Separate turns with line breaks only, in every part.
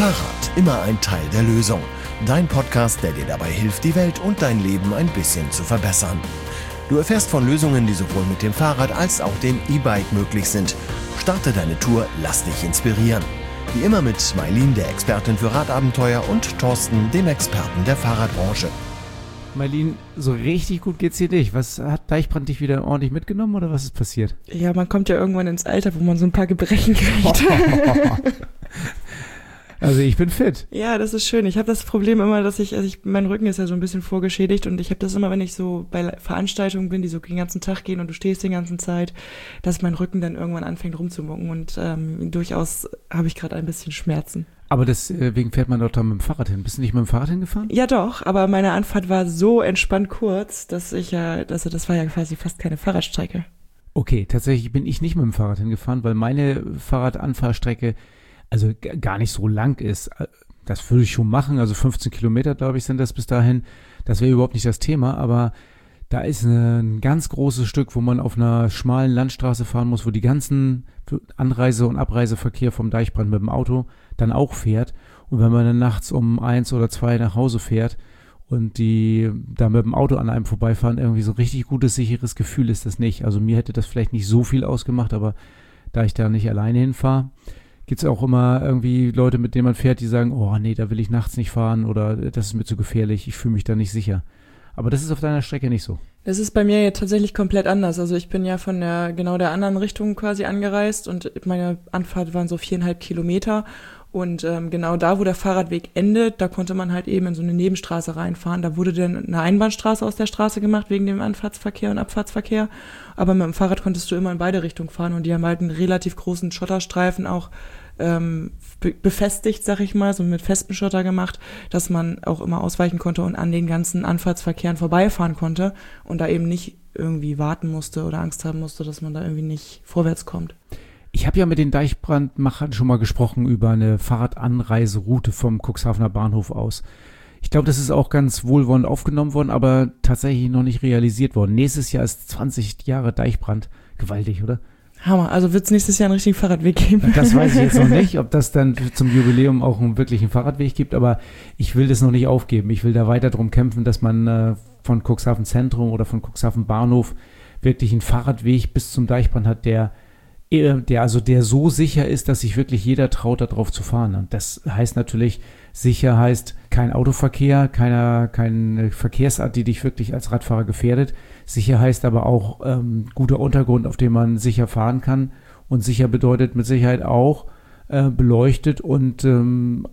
Fahrrad, immer ein Teil der Lösung. Dein Podcast, der dir dabei hilft, die Welt und dein Leben ein bisschen zu verbessern. Du erfährst von Lösungen, die sowohl mit dem Fahrrad als auch dem E-Bike möglich sind. Starte deine Tour, lass dich inspirieren. Wie immer mit Maylin, der Expertin für Radabenteuer, und Thorsten, dem Experten der Fahrradbranche.
Maylin, so richtig gut geht's dir nicht. Was hat Deichbrand dich wieder ordentlich mitgenommen oder was ist passiert?
Ja, man kommt ja irgendwann ins Alter, wo man so ein paar Gebrechen kriegt.
Also ich bin fit.
Ja, das ist schön. Ich habe das Problem immer, dass mein Rücken ist ja so ein bisschen vorgeschädigt und ich habe das immer, wenn ich so bei Veranstaltungen bin, die so den ganzen Tag gehen und du stehst die ganze Zeit, dass mein Rücken dann irgendwann anfängt rumzumucken und durchaus habe ich gerade ein bisschen Schmerzen.
Aber deswegen fährt man doch da mit dem Fahrrad hin. Bist du nicht mit dem Fahrrad hingefahren?
Ja doch, aber meine Anfahrt war so entspannt kurz, das war ja quasi fast keine Fahrradstrecke.
Okay, tatsächlich bin ich nicht mit dem Fahrrad hingefahren, weil meine Fahrradanfahrstrecke also gar nicht so lang ist. Das würde ich schon machen, also 15 Kilometer, glaube ich, sind das bis dahin. Das wäre überhaupt nicht das Thema, aber da ist ein ganz großes Stück, wo man auf einer schmalen Landstraße fahren muss, wo die ganzen Anreise- und Abreiseverkehr vom Deichbrand mit dem Auto dann auch fährt. Und wenn man dann nachts um 1 oder 2 nach Hause fährt und die da mit dem Auto an einem vorbeifahren, irgendwie so ein richtig gutes, sicheres Gefühl ist das nicht. Also mir hätte das vielleicht nicht so viel ausgemacht, aber da ich da nicht alleine hinfahre, gibt es auch immer irgendwie Leute, mit denen man fährt, die sagen, oh nee, da will ich nachts nicht fahren oder das ist mir zu gefährlich, ich fühle mich da nicht sicher. Aber das ist auf deiner Strecke nicht so.
Das ist bei mir ja tatsächlich komplett anders. Also ich bin ja von der anderen Richtung quasi angereist und meine Anfahrt waren so 4,5 Kilometer. Und genau da, wo der Fahrradweg endet, da konnte man halt eben in so eine Nebenstraße reinfahren. Da wurde dann eine Einbahnstraße aus der Straße gemacht wegen dem Anfahrtsverkehr und Abfahrtsverkehr. Aber mit dem Fahrrad konntest du immer in beide Richtungen fahren und die haben halt einen relativ großen Schotterstreifen auch befestigt, sag ich mal, so mit festem Schotter gemacht, dass man auch immer ausweichen konnte und an den ganzen Anfahrtsverkehren vorbeifahren konnte und da eben nicht irgendwie warten musste oder Angst haben musste, dass man da irgendwie nicht vorwärts kommt.
Ich habe ja mit den Deichbrandmachern schon mal gesprochen über eine Fahrradanreiseroute vom Cuxhavener Bahnhof aus. Ich glaube, das ist auch ganz wohlwollend aufgenommen worden, aber tatsächlich noch nicht realisiert worden. Nächstes Jahr ist 20 Jahre Deichbrand. Gewaltig, oder?
Hammer. Also wird es nächstes Jahr einen richtigen Fahrradweg geben?
Das weiß ich jetzt noch nicht, ob das dann zum Jubiläum auch einen wirklichen Fahrradweg gibt, aber ich will das noch nicht aufgeben. Ich will da weiter drum kämpfen, dass man von Cuxhaven Zentrum oder von Cuxhaven Bahnhof wirklich einen Fahrradweg bis zum Deichbrand hat, der so sicher ist, dass sich wirklich jeder traut, da drauf zu fahren. Und das heißt natürlich, sicher heißt kein Autoverkehr, keine Verkehrsart, die dich wirklich als Radfahrer gefährdet. Sicher heißt aber auch guter Untergrund, auf dem man sicher fahren kann. Und sicher bedeutet mit Sicherheit auch beleuchtet und an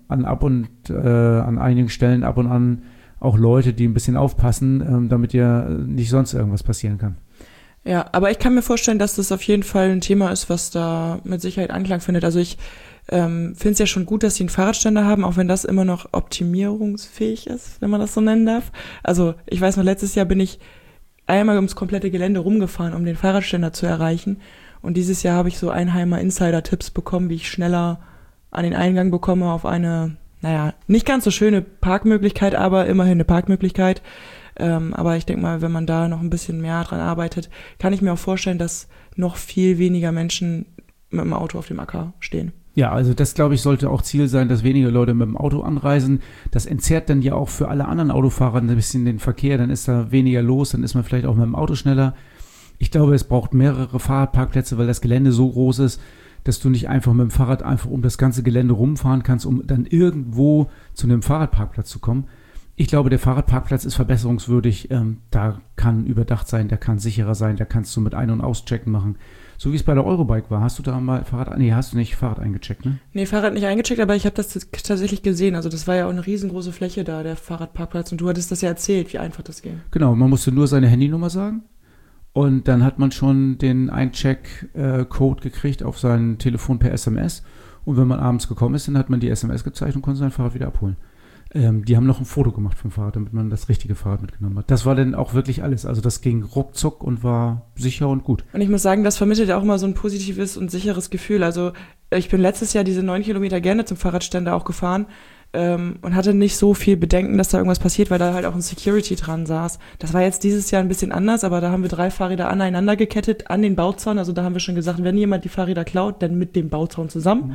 einigen Stellen ab und an auch Leute, die ein bisschen aufpassen, damit ja nicht sonst irgendwas passieren kann.
Ja, aber ich kann mir vorstellen, dass das auf jeden Fall ein Thema ist, was da mit Sicherheit Anklang findet. Also ich finde es ja schon gut, dass sie einen Fahrradständer haben, auch wenn das immer noch optimierungsfähig ist, wenn man das so nennen darf. Also ich weiß noch, letztes Jahr bin ich einmal ums komplette Gelände rumgefahren, um den Fahrradständer zu erreichen. Und dieses Jahr habe ich so Einheimer Insider-Tipps bekommen, wie ich schneller an den Eingang bekomme auf eine, nicht ganz so schöne Parkmöglichkeit, aber immerhin eine Parkmöglichkeit. Aber ich denke mal, wenn man da noch ein bisschen mehr dran arbeitet, kann ich mir auch vorstellen, dass noch viel weniger Menschen mit dem Auto auf dem Acker stehen.
Ja, also das, glaube ich, sollte auch Ziel sein, dass weniger Leute mit dem Auto anreisen. Das entzerrt dann ja auch für alle anderen Autofahrer ein bisschen den Verkehr. Dann ist da weniger los, dann ist man vielleicht auch mit dem Auto schneller. Ich glaube, es braucht mehrere Fahrradparkplätze, weil das Gelände so groß ist, dass du nicht einfach mit dem Fahrrad einfach um das ganze Gelände rumfahren kannst, um dann irgendwo zu einem Fahrradparkplatz zu kommen. Ich glaube, der Fahrradparkplatz ist verbesserungswürdig. Da kann überdacht sein, der kann sicherer sein, da kannst du mit Ein- und Auschecken machen. So wie es bei der Eurobike war. Hast du da mal hast du nicht Fahrrad eingecheckt, ne?
Nee, Fahrrad nicht eingecheckt, aber ich habe das tatsächlich gesehen. Also das war ja auch eine riesengroße Fläche da, der Fahrradparkplatz. Und du hattest das ja erzählt, wie einfach das ging.
Genau, man musste nur seine Handynummer sagen. Und dann hat man schon den Eincheck-Code gekriegt auf sein Telefon per SMS. Und wenn man abends gekommen ist, dann hat man die SMS gezeigt und konnte sein Fahrrad wieder abholen. Die haben noch ein Foto gemacht vom Fahrrad, damit man das richtige Fahrrad mitgenommen hat. Das war dann auch wirklich alles. Also das ging ruckzuck und war sicher und gut.
Und ich muss sagen, das vermittelt auch immer so ein positives und sicheres Gefühl. Also ich bin letztes Jahr diese 9 Kilometer gerne zum Fahrradständer auch gefahren. und hatte nicht so viel Bedenken, dass da irgendwas passiert, weil da halt auch ein Security dran saß. Das war jetzt dieses Jahr ein bisschen anders, aber da haben wir 3 Fahrräder aneinander gekettet an den Bauzaun. Also da haben wir schon gesagt, wenn jemand die Fahrräder klaut, dann mit dem Bauzaun zusammen.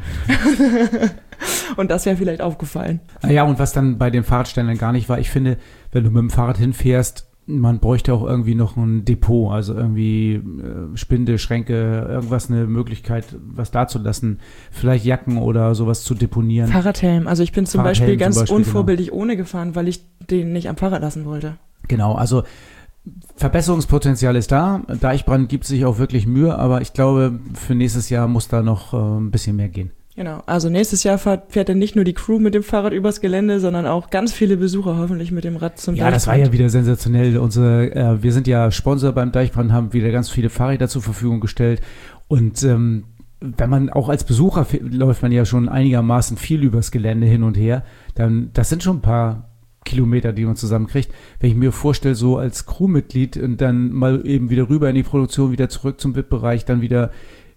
Und das wäre vielleicht aufgefallen.
Ja, und was dann bei den Fahrradständern gar nicht war, ich finde, wenn du mit dem Fahrrad hinfährst, man bräuchte auch irgendwie noch ein Depot, also irgendwie Spinde, Schränke, irgendwas, eine Möglichkeit, was dazulassen, vielleicht Jacken oder sowas zu deponieren.
Fahrradhelm, also ich bin zum Beispiel ganz unvorbildlich ohne gefahren, weil ich den nicht am Fahrrad lassen wollte.
Genau, also Verbesserungspotenzial ist da, Deichbrand gibt sich auch wirklich Mühe, aber ich glaube, für nächstes Jahr muss da noch ein bisschen mehr gehen.
Genau, also nächstes Jahr fährt dann nicht nur die Crew mit dem Fahrrad übers Gelände, sondern auch ganz viele Besucher hoffentlich mit dem Rad zum Deichbrand.
Ja, das war ja wieder sensationell. Wir sind ja Sponsor beim Deichbrand, haben wieder ganz viele Fahrräder zur Verfügung gestellt und wenn man auch als Besucher läuft man ja schon einigermaßen viel übers Gelände hin und her, dann das sind schon ein paar Kilometer, die man zusammenkriegt. Wenn ich mir vorstelle, so als Crewmitglied und dann mal eben wieder rüber in die Produktion, wieder zurück zum VIP-Bereich, dann wieder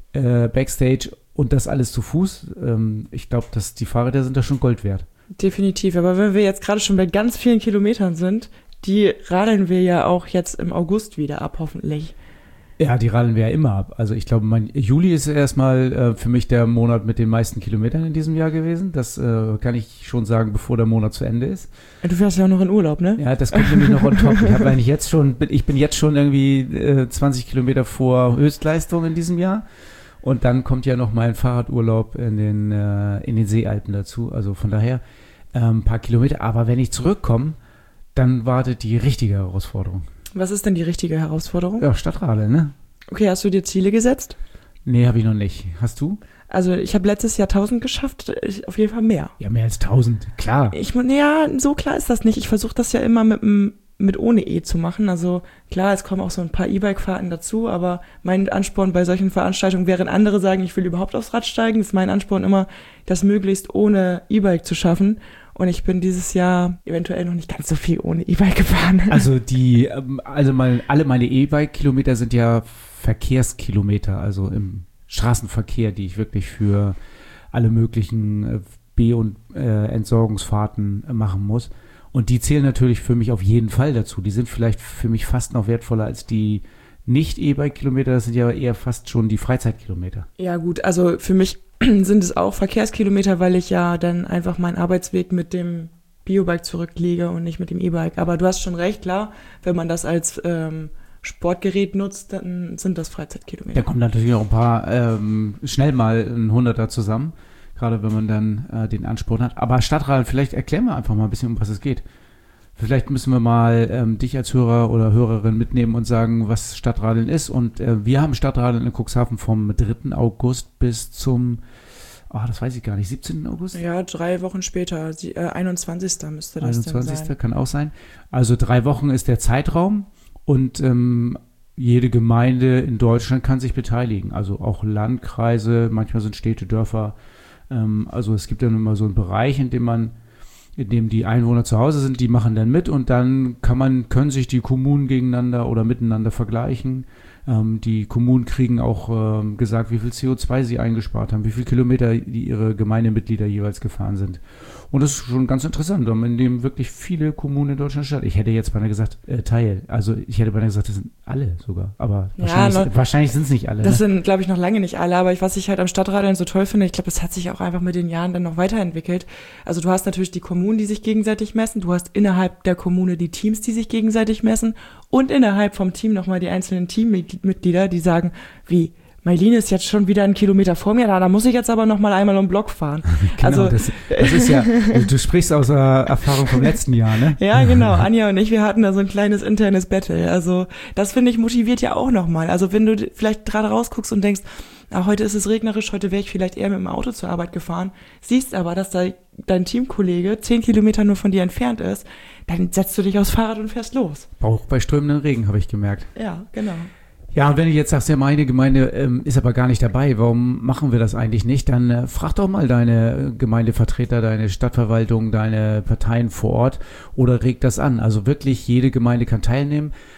Backstage und das alles zu Fuß. Ich glaube, dass die Fahrräder sind da schon Gold wert.
Definitiv. Aber wenn wir jetzt gerade schon bei ganz vielen Kilometern sind, die radeln wir ja auch jetzt im August wieder ab, hoffentlich.
Ja, die radeln wir ja immer ab. Also ich glaube, Juli ist erstmal für mich der Monat mit den meisten Kilometern in diesem Jahr gewesen. Das kann ich schon sagen, bevor der Monat zu Ende ist.
Du fährst ja auch noch in Urlaub, ne?
Ja, das kommt nämlich noch on top. Ich bin jetzt schon irgendwie 20 Kilometer vor Höchstleistung in diesem Jahr. Und dann kommt ja noch mal ein Fahrradurlaub in den Seealpen dazu. Also von daher ein paar Kilometer. Aber wenn ich zurückkomme, dann wartet die richtige Herausforderung.
Was ist denn die richtige Herausforderung?
Ja, Stadtradeln, ne?
Okay, hast du dir Ziele gesetzt?
Nee, habe ich noch nicht. Hast du?
Also ich habe letztes Jahr 1000 geschafft, auf jeden Fall mehr.
Ja, mehr als 1000, klar.
Ja, so klar ist das nicht. Ich versuche das ja immer mit ohne E zu machen. Also klar, es kommen auch so ein paar E-Bike-Fahrten dazu, aber mein Ansporn bei solchen Veranstaltungen, während andere sagen, ich will überhaupt aufs Rad steigen, ist mein Ansporn immer, das möglichst ohne E-Bike zu schaffen. Und ich bin dieses Jahr eventuell noch nicht ganz so viel ohne E-Bike gefahren.
Also alle meine E-Bike-Kilometer sind ja Verkehrskilometer, also im Straßenverkehr, die ich wirklich für alle möglichen B- und Entsorgungsfahrten machen muss. Und die zählen natürlich für mich auf jeden Fall dazu. Die sind vielleicht für mich fast noch wertvoller als die Nicht-E-Bike-Kilometer. Das sind ja eher fast schon die Freizeitkilometer.
Ja gut, also für mich sind es auch Verkehrskilometer, weil ich ja dann einfach meinen Arbeitsweg mit dem Biobike zurücklege und nicht mit dem E-Bike. Aber du hast schon recht, klar, wenn man das als Sportgerät nutzt, dann sind das Freizeitkilometer.
Da kommen natürlich auch ein paar schnell mal ein 100er zusammen, gerade wenn man dann den Ansporn hat. Aber Stadtradeln, vielleicht erklären wir einfach mal ein bisschen, um was es geht. Vielleicht müssen wir mal dich als Hörer oder Hörerin mitnehmen und sagen, was Stadtradeln ist. Und wir haben Stadtradeln in Cuxhaven vom 3. August bis zum, das weiß ich gar nicht, 17. August?
Ja, 3 Wochen später, 21. müsste das
21.
dann sein.
Kann auch sein. Also 3 Wochen ist der Zeitraum und jede Gemeinde in Deutschland kann sich beteiligen. Also auch Landkreise, manchmal sind Städte, Dörfer. Also es gibt dann immer so einen Bereich, in dem die Einwohner zu Hause sind, die machen dann mit und dann können sich die Kommunen gegeneinander oder miteinander vergleichen. Die Kommunen kriegen auch gesagt, wie viel CO2 sie eingespart haben, wie viele Kilometer ihre Gemeindemitglieder jeweils gefahren sind. Und das ist schon ganz interessant, in dem wirklich viele Kommunen in Deutschland statt. Ich hätte jetzt beinahe gesagt, also ich hätte beinahe gesagt, das sind alle sogar, aber wahrscheinlich sind es nicht alle.
Das sind, glaube ich, noch lange nicht alle, aber was ich halt am Stadtradeln so toll finde, ich glaube, das hat sich auch einfach mit den Jahren dann noch weiterentwickelt. Also du hast natürlich die Kommunen, die sich gegenseitig messen, du hast innerhalb der Kommune die Teams, die sich gegenseitig messen und innerhalb vom Team nochmal die einzelnen Teammitglieder, die sagen, wie, Maylene ist jetzt schon wieder 1 Kilometer vor mir, da muss ich jetzt aber noch mal einmal um den Block fahren.
Genau, also, das ist ja, du sprichst aus Erfahrung vom letzten Jahr, ne?
Ja, genau, Anja und ich, wir hatten da so ein kleines internes Battle. Also das, finde ich, motiviert ja auch nochmal. Also wenn du vielleicht gerade rausguckst und denkst, heute ist es regnerisch, heute wäre ich vielleicht eher mit dem Auto zur Arbeit gefahren, siehst aber, dass da dein Teamkollege 10 Kilometer nur von dir entfernt ist, dann setzt du dich aufs Fahrrad und fährst los.
Auch bei strömenden Regen, habe ich gemerkt.
Ja, genau.
Ja, und wenn du jetzt sagst, ja, meine Gemeinde ist aber gar nicht dabei, warum machen wir das eigentlich nicht? Dann frag doch mal deine Gemeindevertreter, deine Stadtverwaltung, deine Parteien vor Ort oder reg das an. Also wirklich, jede Gemeinde kann teilnehmen.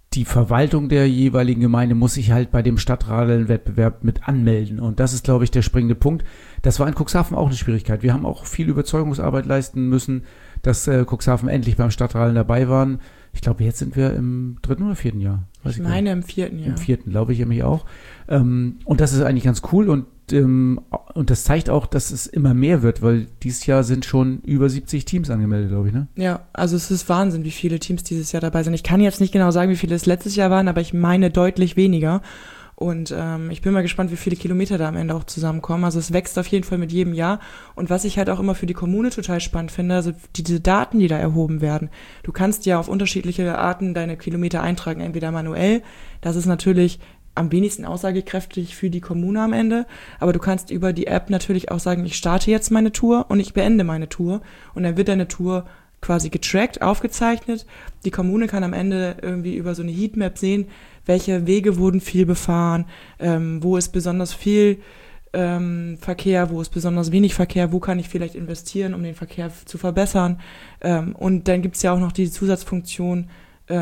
die Verwaltung der jeweiligen Gemeinde muss sich halt bei dem Stadtradeln-Wettbewerb mit anmelden. Und das ist, glaube ich, der springende Punkt. Das war in Cuxhaven auch eine Schwierigkeit. Wir haben auch viel Überzeugungsarbeit leisten müssen, dass Cuxhaven endlich beim Stadtradeln dabei waren. Ich glaube, jetzt sind wir im 3. oder 4. Jahr.
Ich meine im 4. Jahr.
Im 4. glaube ich nämlich auch. Und das ist eigentlich ganz cool und das zeigt auch, dass es immer mehr wird, weil dieses Jahr sind schon über 70 Teams angemeldet, glaube ich, ne?
Ja, also es ist Wahnsinn, wie viele Teams dieses Jahr dabei sind. Ich kann jetzt nicht genau sagen, wie viele es letztes Jahr waren, aber ich meine deutlich weniger. Und ich bin mal gespannt, wie viele Kilometer da am Ende auch zusammenkommen. Also es wächst auf jeden Fall mit jedem Jahr. Und was ich halt auch immer für die Kommune total spannend finde, also diese Daten, die da erhoben werden. Du kannst ja auf unterschiedliche Arten deine Kilometer eintragen, entweder manuell. Das ist natürlich am wenigsten aussagekräftig für die Kommune am Ende. Aber du kannst über die App natürlich auch sagen, ich starte jetzt meine Tour und ich beende meine Tour. Und dann wird deine Tour quasi getrackt, aufgezeichnet. Die Kommune kann am Ende irgendwie über so eine Heatmap sehen, welche Wege wurden viel befahren, wo ist besonders viel Verkehr, wo ist besonders wenig Verkehr, wo kann ich vielleicht investieren, um den Verkehr zu verbessern. Und dann gibt's ja auch noch die Zusatzfunktion,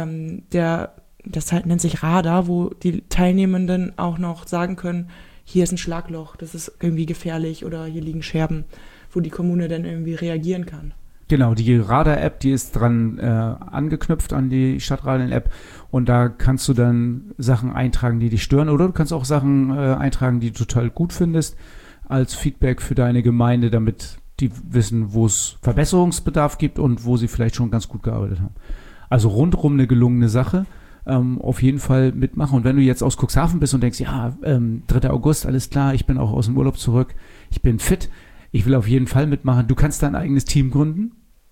das halt nennt sich Radar, wo die Teilnehmenden auch noch sagen können, hier ist ein Schlagloch, das ist irgendwie gefährlich oder hier liegen Scherben, wo die Kommune dann irgendwie reagieren kann.
Genau, die Radar-App, die ist dran angeknüpft an die Stadtradeln-App und da kannst du dann Sachen eintragen, die dich stören oder du kannst auch Sachen eintragen, die du total gut findest als Feedback für deine Gemeinde, damit die wissen, wo es Verbesserungsbedarf gibt und wo sie vielleicht schon ganz gut gearbeitet haben. Also rundrum eine gelungene Sache. Auf jeden Fall mitmachen. Und wenn du jetzt aus Cuxhaven bist und denkst, ja, 3. August, alles klar, ich bin auch aus dem Urlaub zurück, ich bin fit, ich will auf jeden Fall mitmachen. Du kannst dein eigenes Team gründen.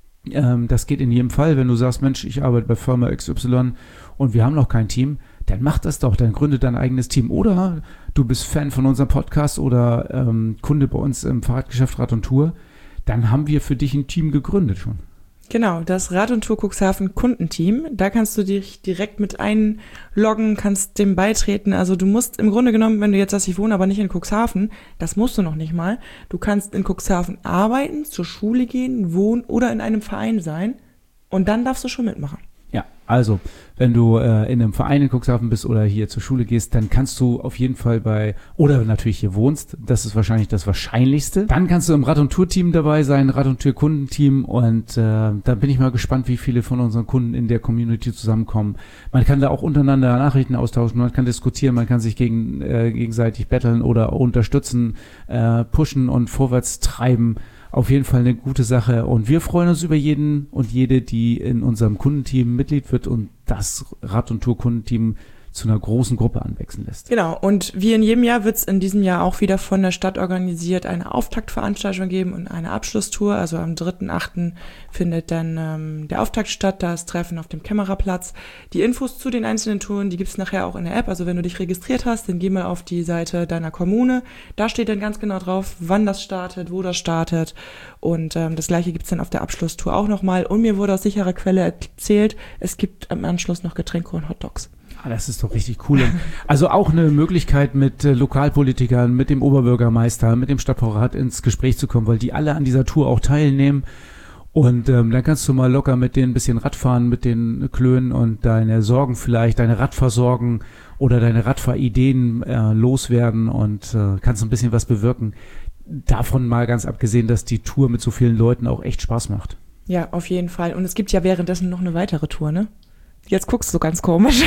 Das geht in jedem Fall. Wenn du sagst, Mensch, ich arbeite bei Firma XY und wir haben noch kein Team, dann mach das doch, dann gründe dein eigenes Team. Oder du bist Fan von unserem Podcast oder Kunde bei uns im Fahrradgeschäft Rad und Tour, dann haben wir für dich ein Team gegründet schon.
Genau, das Rad und Tour Cuxhaven Kundenteam. Da kannst du dich direkt mit einloggen, kannst dem beitreten. Also du musst im Grunde genommen, wenn du jetzt sagst, ich wohne aber nicht in Cuxhaven, das musst du noch nicht mal. Du kannst in Cuxhaven arbeiten, zur Schule gehen, wohnen oder in einem Verein sein und dann darfst du schon mitmachen.
Ja, also, wenn du in einem Verein in Cuxhaven bist oder hier zur Schule gehst, dann kannst du auf jeden Fall oder natürlich hier wohnst, das ist wahrscheinlich das Wahrscheinlichste. Dann kannst du im Rad- und Tour-Team dabei sein, Rad- und Tour-Kundenteam und da bin ich mal gespannt, wie viele von unseren Kunden in der Community zusammenkommen. Man kann da auch untereinander Nachrichten austauschen, man kann diskutieren, man kann sich gegenseitig betteln oder unterstützen, pushen und vorwärts treiben. Auf jeden Fall eine gute Sache und wir freuen uns über jeden und jede, die in unserem Kundenteam Mitglied wird und das Rad- und Tour-Kundenteam zu einer großen Gruppe anwachsen lässt.
Genau, und wie in jedem Jahr wird es in diesem Jahr auch wieder von der Stadt organisiert eine Auftaktveranstaltung geben und eine Abschlusstour. Also am 3.8. findet dann der Auftakt statt, das Treffen auf dem Kämmererplatz. Die Infos zu den einzelnen Touren, die gibt's nachher auch in der App. Also wenn du dich registriert hast, dann geh mal auf die Seite deiner Kommune. Da steht dann ganz genau drauf, wann das startet, wo das startet. Und das Gleiche gibt's dann auf der Abschlusstour auch nochmal. Und mir wurde aus sicherer Quelle erzählt, es gibt am Anschluss noch Getränke und Hotdogs.
Das ist doch richtig cool. Also auch eine Möglichkeit mit Lokalpolitikern, mit dem Oberbürgermeister, mit dem Stadtbaurat ins Gespräch zu kommen, weil die alle an dieser Tour auch teilnehmen. Und dann kannst du mal locker mit denen ein bisschen Radfahren, mit den Klönen und deine Sorgen vielleicht, deine Radversorgen oder deine Radfahrideen loswerden und kannst ein bisschen was bewirken. Davon mal ganz abgesehen, dass die Tour mit so vielen Leuten auch echt Spaß macht.
Ja, auf jeden Fall. Und es gibt ja währenddessen noch eine weitere Tour, ne? Jetzt guckst du ganz komisch.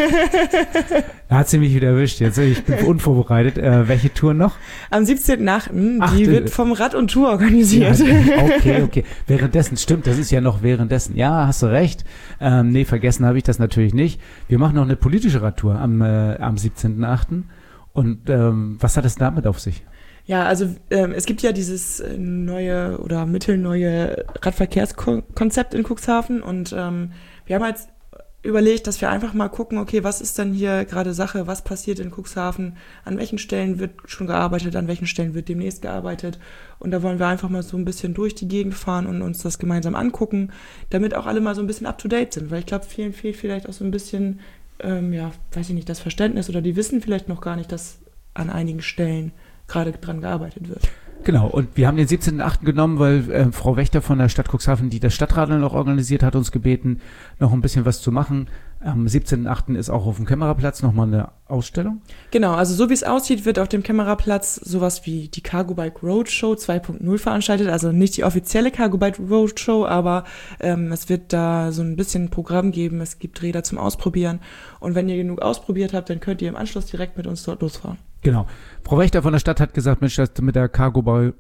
Da hat sie mich wieder erwischt. Jetzt, ich bin unvorbereitet. Welche Tour noch?
Am 17.8. Die wird vom Rad und Tour organisiert.
Ja, okay. Währenddessen, stimmt, das ist ja noch währenddessen. Ja, hast du recht. Nee, vergessen habe ich das natürlich nicht. Wir machen noch eine politische Radtour am 17.8. Und was hat es damit auf sich?
Ja, also es gibt ja dieses neue oder mittelneue Radverkehrskonzept in Cuxhaven und wir haben jetzt überlegt, dass wir einfach mal gucken, okay, was ist denn hier gerade Sache, was passiert in Cuxhaven, an welchen Stellen wird schon gearbeitet, an welchen Stellen wird demnächst gearbeitet und da wollen wir einfach mal so ein bisschen durch die Gegend fahren und uns das gemeinsam angucken, damit auch alle mal so ein bisschen up-to-date sind, weil ich glaube, vielen fehlt vielleicht auch so ein bisschen, weiß ich nicht, das Verständnis oder die wissen vielleicht noch gar nicht, dass an einigen Stellen gerade dran gearbeitet wird.
Genau, und wir haben den 17.8. genommen, weil Frau Wächter von der Stadt Cuxhaven, die das Stadtradeln noch organisiert hat, uns gebeten, noch ein bisschen was zu machen. Am 17.8. ist auch auf dem Kämmererplatz nochmal eine Ausstellung.
Genau, also so wie es aussieht, wird auf dem Kämmererplatz sowas wie die Cargo Bike Roadshow 2.0 veranstaltet. Also nicht die offizielle Cargo Bike Roadshow, aber es wird da so ein bisschen Programm geben. Es gibt Räder zum Ausprobieren. Und wenn ihr genug ausprobiert habt, dann könnt ihr im Anschluss direkt mit uns dort losfahren.
Genau. Frau Wächter von der Stadt hat gesagt, Mensch, das mit der Cargo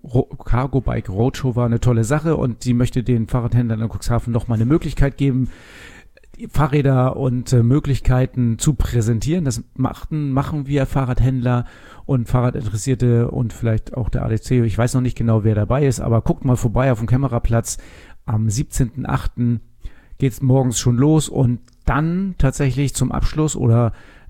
Bike Roadshow war eine tolle Sache und sie möchte den Fahrradhändlern in Cuxhaven noch mal eine Möglichkeit geben, Fahrräder und Möglichkeiten zu präsentieren. Das machen wir Fahrradhändler und Fahrradinteressierte und vielleicht auch der ADC. Ich weiß noch nicht genau, wer dabei ist, aber guckt mal vorbei auf dem Kämmererplatz. Am 17.8. geht's morgens schon los und dann tatsächlich zum Abschluss oder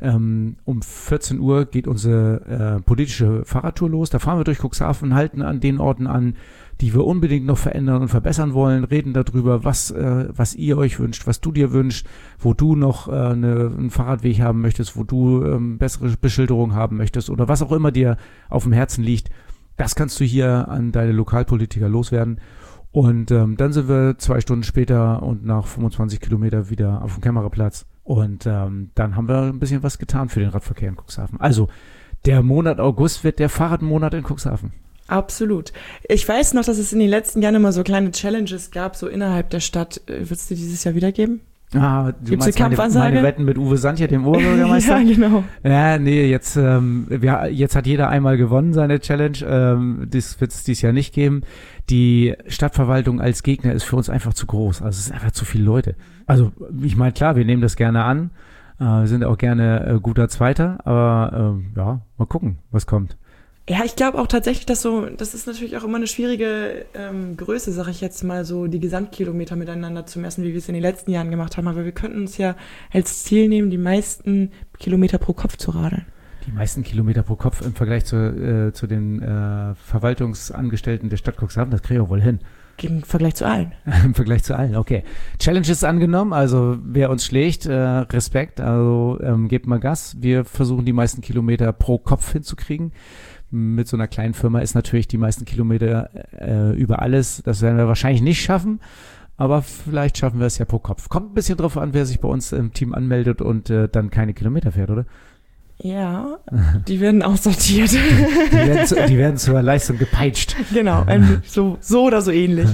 um 14 Uhr geht unsere politische Fahrradtour los. Da fahren wir durch Cuxhaven, halten an den Orten an, die wir unbedingt noch verändern und verbessern wollen, reden darüber, was ihr euch wünscht, was du dir wünschst, wo du noch einen Fahrradweg haben möchtest, wo du bessere Beschilderung haben möchtest oder was auch immer dir auf dem Herzen liegt. Das kannst du hier an deine Lokalpolitiker loswerden. Und dann sind wir 2 Stunden später und nach 25 Kilometer wieder auf dem Kämmererplatz. Und dann haben wir ein bisschen was getan für den Radverkehr in Cuxhaven. Also der Monat August wird der Fahrradmonat in Cuxhaven.
Absolut. Ich weiß noch, dass es in den letzten Jahren immer so kleine Challenges gab, so innerhalb der Stadt. Wird es dir dieses Jahr wieder geben?
Ah, du
Gibt's
meinst
eine Kampfansage?
meine Wetten mit Uwe Sancher, dem Oberbürgermeister?
Ja, genau.
Ja, nee, jetzt hat jeder einmal gewonnen, seine Challenge. Das wird es dieses Jahr nicht geben. Die Stadtverwaltung als Gegner ist für uns einfach zu groß. Also es sind einfach zu viele Leute. Also ich meine, klar, wir nehmen das gerne an. Wir sind auch gerne guter Zweiter. Aber ja, mal gucken, was kommt.
Ja, ich glaube auch tatsächlich, das ist natürlich auch immer eine schwierige Größe, sage ich jetzt mal, so die Gesamtkilometer miteinander zu messen, wie wir es in den letzten Jahren gemacht haben. Aber wir könnten uns ja als Ziel nehmen, die meisten Kilometer pro Kopf zu radeln.
Die meisten Kilometer pro Kopf im Vergleich zu den Verwaltungsangestellten der Stadt Cuxhaven, das kriegen wir wohl hin.
Im Vergleich zu allen.
Im Vergleich zu allen, okay. Challenge ist angenommen, also wer uns schlägt, Respekt, also gebt mal Gas. Wir versuchen die meisten Kilometer pro Kopf hinzukriegen. Mit so einer kleinen Firma ist natürlich die meisten Kilometer über alles. Das werden wir wahrscheinlich nicht schaffen, aber vielleicht schaffen wir es ja pro Kopf. Kommt ein bisschen drauf an, wer sich bei uns im Team anmeldet und dann keine Kilometer fährt, oder?
Ja, die werden aussortiert.
Die werden zur Leistung gepeitscht.
Genau, so oder so ähnlich.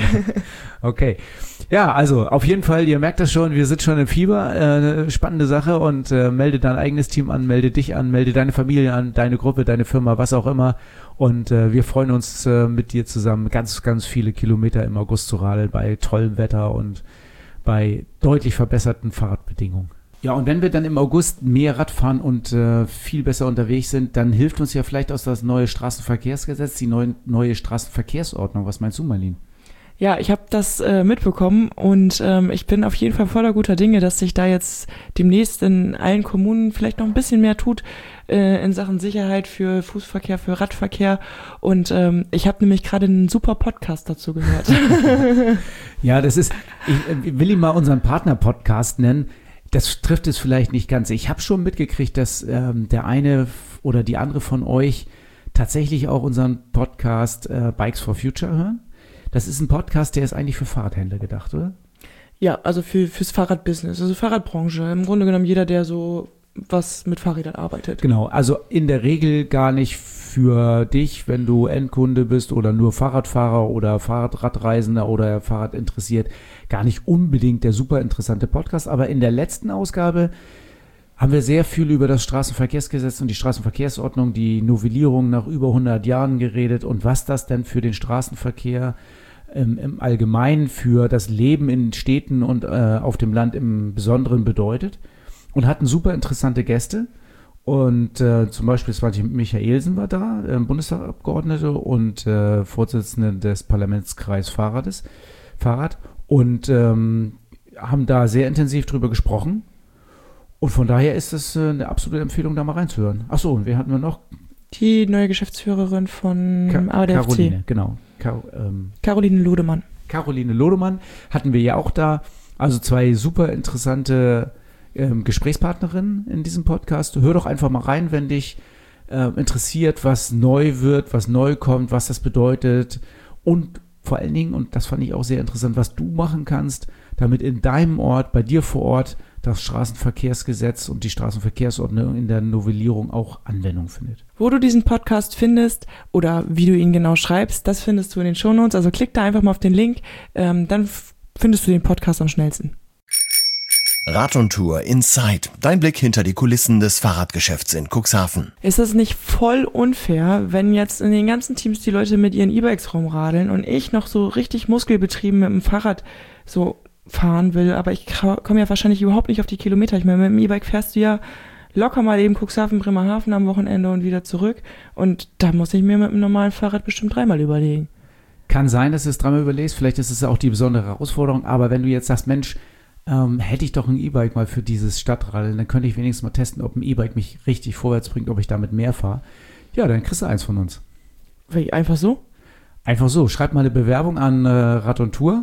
Okay. Ja, also auf jeden Fall, ihr merkt das schon, wir sind schon im Fieber, eine spannende Sache und melde dein eigenes Team an, melde dich an, melde deine Familie an, deine Gruppe, deine Firma, was auch immer und wir freuen uns mit dir zusammen ganz, ganz viele Kilometer im August zu radeln bei tollem Wetter und bei deutlich verbesserten Fahrradbedingungen. Ja, und wenn wir dann im August mehr Rad fahren und viel besser unterwegs sind, dann hilft uns ja vielleicht auch das neue Straßenverkehrsgesetz, die neue Straßenverkehrsordnung. Was meinst du, Marlene?
Ja, ich habe das mitbekommen und ich bin auf jeden Fall voller guter Dinge, dass sich da jetzt demnächst in allen Kommunen vielleicht noch ein bisschen mehr tut in Sachen Sicherheit für Fußverkehr, für Radverkehr und ich habe nämlich gerade einen super Podcast dazu gehört.
Ja, ich will ihn mal unseren Partner-Podcast nennen. Das trifft es vielleicht nicht ganz. Ich habe schon mitgekriegt, dass der eine oder die andere von euch tatsächlich auch unseren Podcast Bikes for Future hören. Das ist ein Podcast, der ist eigentlich für Fahrradhändler gedacht, oder?
Ja, also fürs Fahrradbusiness, also Fahrradbranche. Im Grunde genommen jeder, der so was mit Fahrrädern arbeitet.
Genau, also in der Regel gar nicht für dich, wenn du Endkunde bist oder nur Fahrradfahrer oder Fahrradreisender oder Fahrrad interessiert, gar nicht unbedingt der super interessante Podcast. Aber in der letzten Ausgabe haben wir sehr viel über das Straßenverkehrsgesetz und die Straßenverkehrsordnung, die Novellierung nach über 100 Jahren geredet und was das denn für den Straßenverkehr im Allgemeinen für das Leben in Städten und auf dem Land im Besonderen bedeutet und hatten super interessante Gäste und zum Beispiel Michaelsen war da, Bundestagsabgeordnete und Vorsitzende des Parlamentskreis Fahrrad und haben da sehr intensiv drüber gesprochen. Und von daher ist es eine absolute Empfehlung, da mal reinzuhören. Ach so, und wer hatten wir noch?
Die neue Geschäftsführerin von ADFC.
Caroline, genau.
Caroline Lodemann.
Caroline Lodemann hatten wir ja auch da. Also 2 super interessante Gesprächspartnerinnen in diesem Podcast. Hör doch einfach mal rein, wenn dich interessiert, was neu wird, was neu kommt, was das bedeutet und vor allen Dingen, und das fand ich auch sehr interessant, was du machen kannst, damit in deinem Ort, bei dir vor Ort, das Straßenverkehrsgesetz und die Straßenverkehrsordnung in der Novellierung auch Anwendung findet.
Wo du diesen Podcast findest oder wie du ihn genau schreibst, das findest du in den Shownotes. Also klick da einfach mal auf den Link, dann findest du den Podcast am schnellsten.
Rad und Tour Inside. Dein Blick hinter die Kulissen des Fahrradgeschäfts in Cuxhaven.
Ist es nicht voll unfair, wenn jetzt in den ganzen Teams die Leute mit ihren E-Bikes rumradeln und ich noch so richtig muskelbetrieben mit dem Fahrrad so fahren will, aber ich komme ja wahrscheinlich überhaupt nicht auf die Kilometer. Ich meine, mit dem E-Bike fährst du ja locker mal eben Cuxhaven, Bremerhaven am Wochenende und wieder zurück und da muss ich mir mit einem normalen Fahrrad bestimmt 3-mal überlegen.
Kann sein, dass du es 3-mal überlegst, vielleicht ist es auch die besondere Herausforderung, aber wenn du jetzt sagst, Mensch, hätte ich doch ein E-Bike mal für dieses Stadtradeln, dann könnte ich wenigstens mal testen, ob ein E-Bike mich richtig vorwärts bringt, ob ich damit mehr fahre. Ja, dann kriegst du eins von uns.
Einfach so?
Einfach so. Schreib mal eine Bewerbung an Rad und Tour,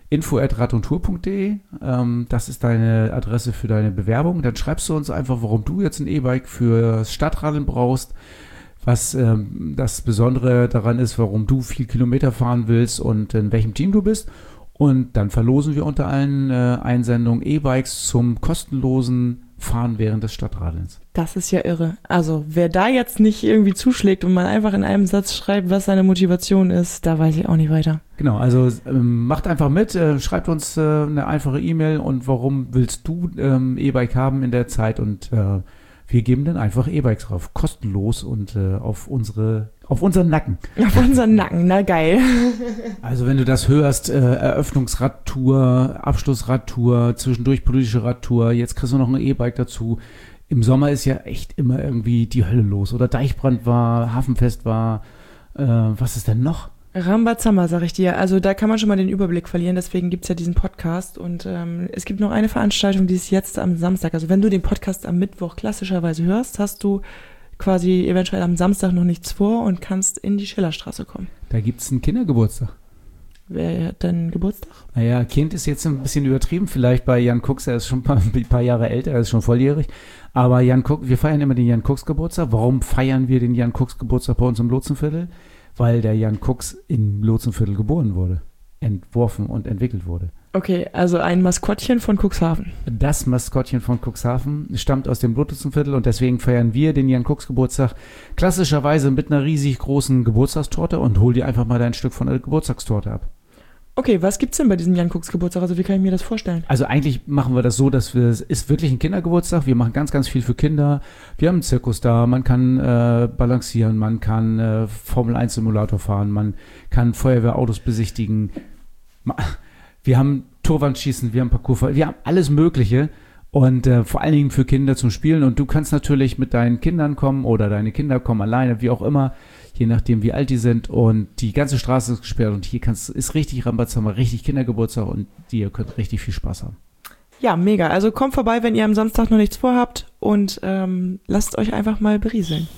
info@radundtour.de. Das ist deine Adresse für deine Bewerbung. Dann schreibst du uns einfach, warum du jetzt ein E-Bike fürs Stadtradeln brauchst, was das Besondere daran ist, warum du viel Kilometer fahren willst und in welchem Team du bist. Und dann verlosen wir unter allen Einsendungen E-Bikes zum kostenlosen Fahren während des Stadtradelns.
Das ist ja irre. Also wer da jetzt nicht irgendwie zuschlägt und mal einfach in einem Satz schreibt, was seine Motivation ist, da weiß ich auch nicht weiter.
Genau, also macht einfach mit, schreibt uns eine einfache E-Mail und warum willst du E-Bike haben in der Zeit und wir geben dann einfach E-Bikes drauf, kostenlos und auf unseren Nacken.
Auf unseren Nacken, na geil.
Also wenn du das hörst, Eröffnungsradtour, Abschlussradtour, zwischendurch politische Radtour, jetzt kriegst du noch ein E-Bike dazu. Im Sommer ist ja echt immer irgendwie die Hölle los. Oder Deichbrand war, Hafenfest war, was ist denn noch?
Rambazamba, sag ich dir. Also da kann man schon mal den Überblick verlieren, deswegen gibt's ja diesen Podcast und es gibt noch eine Veranstaltung, die ist jetzt am Samstag. Also wenn du den Podcast am Mittwoch klassischerweise hörst, hast du quasi eventuell am Samstag noch nichts vor und kannst in die Schillerstraße kommen.
Da gibt's einen Kindergeburtstag.
Wer hat denn Geburtstag?
Naja, Kind ist jetzt ein bisschen übertrieben, vielleicht bei Jan Kux, er ist schon ein paar Jahre älter, er ist schon volljährig, aber wir feiern immer den Jan Kux Geburtstag. Warum feiern wir den Jan Kux Geburtstag bei uns im Lotsenviertel? Weil der Jan Kux im Lotsenviertel geboren wurde, entworfen und entwickelt wurde.
Okay, also ein Maskottchen von Cuxhaven.
Das Maskottchen von Cuxhaven stammt aus dem Lotsenviertel und deswegen feiern wir den Jan Kux Geburtstag klassischerweise mit einer riesig großen Geburtstagstorte und hol dir einfach mal dein Stück von der Geburtstagstorte ab.
Okay, was gibt's denn bei diesem Jan Kux Geburtstag? Also wie kann ich mir das vorstellen?
Also eigentlich machen wir das so, es ist wirklich ein Kindergeburtstag. Wir machen ganz, ganz viel für Kinder. Wir haben einen Zirkus da, man kann balancieren, man kann Formel-1-Simulator fahren, man kann Feuerwehrautos besichtigen. Wir haben Torwandschießen, wir haben Parkour, wir haben alles Mögliche und vor allen Dingen für Kinder zum Spielen. Und du kannst natürlich mit deinen Kindern kommen oder deine Kinder kommen alleine, wie auch immer, je nachdem wie alt die sind. Und die ganze Straße ist gesperrt und hier ist richtig Rambazamba, richtig Kindergeburtstag und ihr könnt richtig viel Spaß haben.
Ja, mega. Also kommt vorbei, wenn ihr am Samstag noch nichts vorhabt und lasst euch einfach mal berieseln.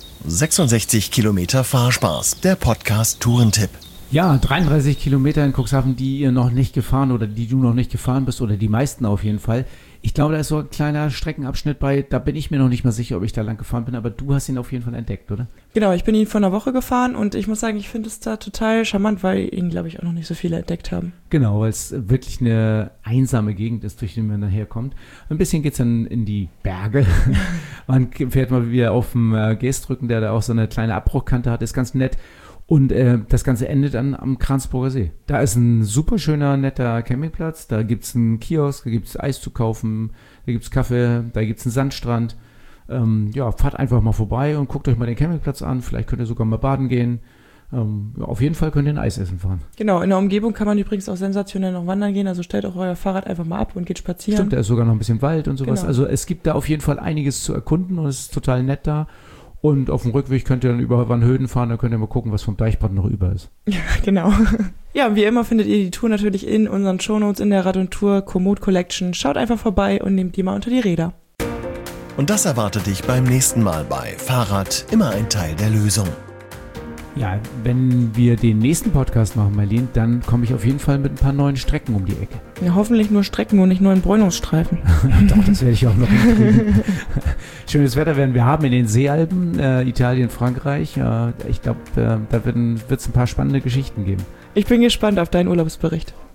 66 Kilometer Fahrspaß, der Podcast Tourentipp.
Ja, 33 Kilometer in Cuxhaven, die ihr noch nicht gefahren oder die du noch nicht gefahren bist oder die meisten auf jeden Fall. Ich glaube, da ist so ein kleiner Streckenabschnitt bei, da bin ich mir noch nicht mal sicher, ob ich da lang gefahren bin, aber du hast ihn auf jeden Fall entdeckt, oder?
Genau, ich bin ihn vor einer Woche gefahren und ich muss sagen, ich finde es da total charmant, weil ihn, glaube ich, auch noch nicht so viele entdeckt haben.
Genau, weil es wirklich eine einsame Gegend ist, durch die man daher kommt. Ein bisschen geht's dann in die Berge. Man fährt mal wieder auf dem Geestrücken, der da auch so eine kleine Abbruchkante hat, ist ganz nett. Und das Ganze endet dann am Kranzburger See. Da ist ein super schöner, netter Campingplatz. Da gibt's einen Kiosk, da gibt's Eis zu kaufen, da gibt's Kaffee, da gibt's einen Sandstrand. Fahrt einfach mal vorbei und guckt euch mal den Campingplatz an. Vielleicht könnt ihr sogar mal baden gehen. Auf jeden Fall könnt ihr ein Eis essen fahren.
Genau, in der Umgebung kann man übrigens auch sensationell noch wandern gehen. Also stellt auch euer Fahrrad einfach mal ab und geht spazieren.
Stimmt, da ist sogar noch ein bisschen Wald und sowas.
Genau.
Also es gibt da auf jeden Fall einiges zu erkunden und es ist total nett da. Und auf dem Rückweg könnt ihr dann über Wannhöden fahren, dann könnt ihr mal gucken, was vom Deichbrand noch über ist.
Ja, genau. Ja, wie immer findet ihr die Tour natürlich in unseren Shownotes in der Rad und Tour Komoot Collection. Schaut einfach vorbei und nehmt die mal unter die Räder.
Und das erwartet dich beim nächsten Mal bei Fahrrad, immer ein Teil der Lösung.
Ja, wenn wir den nächsten Podcast machen, Marlene, dann komme ich auf jeden Fall mit ein paar neuen Strecken um die Ecke.
Ja, hoffentlich nur Strecken und nicht nur in Bräunungsstreifen.
Doch, das werde ich auch noch hinkriegen. Schönes Wetter werden wir haben in den Seealpen, Italien, Frankreich. Ich glaube, da wird es ein paar spannende Geschichten geben.
Ich bin gespannt auf deinen Urlaubsbericht.